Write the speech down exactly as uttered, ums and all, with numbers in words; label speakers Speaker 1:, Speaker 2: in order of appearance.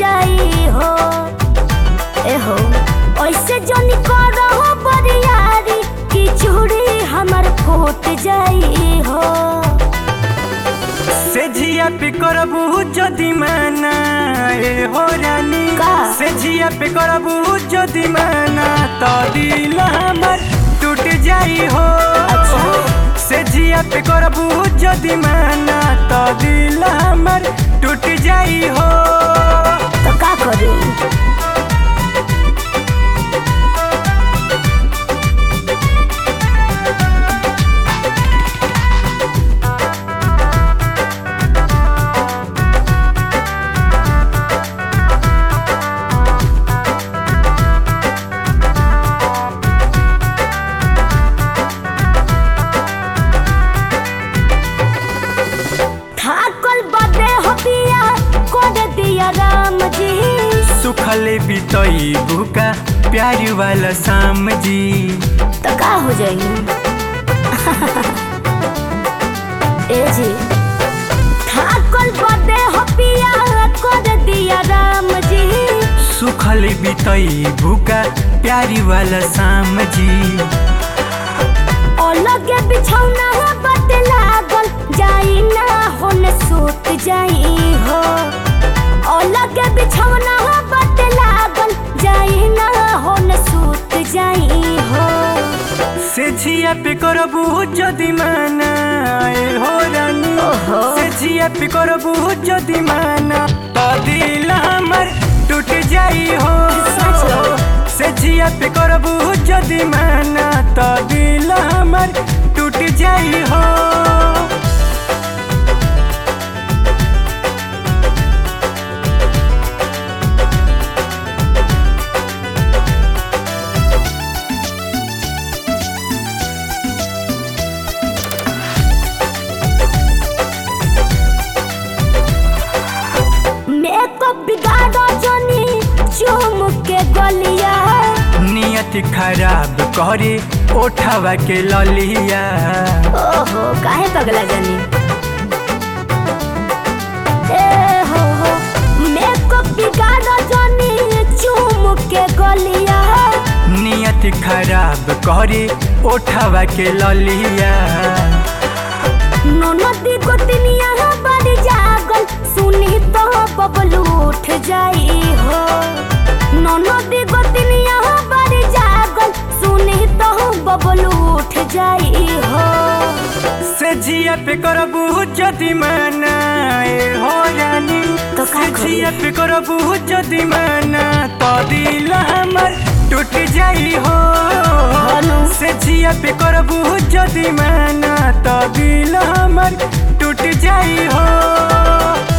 Speaker 1: जाई हो। ए हो ऐसे जनी करो बरियारी कि चूड़ी हमर फूट जाई हो।
Speaker 2: से जिया पे करबू जदी माना ए हो रानी
Speaker 1: का?
Speaker 2: से जिया पे करबू जदी माना तो दिल हमर टूट जाई हो।
Speaker 1: अच्छा।
Speaker 2: से जिया पे करबू जदी माना तो दिल हमर टूट जाई हो।
Speaker 1: तो का करी? राम जी
Speaker 2: सुखल बीतई भूखा प्यार वाला शाम जी
Speaker 1: तो का हो जाई? ए जी ठाकुर बदे हो पिया कर दिया राम जी।
Speaker 2: सुखल बीतई भूखा प्यार वाला शाम जी
Speaker 1: अलग बिछौना बट लागल जाई ना होने सूत जाई हो। अलग बिछौना बट लागल जाई ना होने सूत जाई हो।
Speaker 2: से जिया पे करबू जदी माना ए हो रानी से जिया पे करबू जदी माना तो दिल हमर टूट जाई हो। से जिया पे करबू जदी माना तो दिल हमर टूट जाई हो।
Speaker 1: के गलिया
Speaker 2: नियत खराब करे ओठवा के ललिया।
Speaker 1: ओहो काहे पगला जानी? ए हो हो मेकअप बिगाड़ जानी चूम के गलिया।
Speaker 2: नियत खराब करे ओठवा के ललिया।
Speaker 1: ननदी गोतनिया बड़ जागल सुनी तो बबलू उठ जाई हो। ननदी गोतनिया बड़ जागल सुनी तो बबलू उठ जाई हो।
Speaker 2: से जिया पे करबू जदी माना ए हो रानी
Speaker 1: तो का
Speaker 2: से जिया पे करबू जदी माना तो दिल हमर टूट जाई हो। से जिया पे करबू जदी माना तो दिल हमर टूट जाई हो।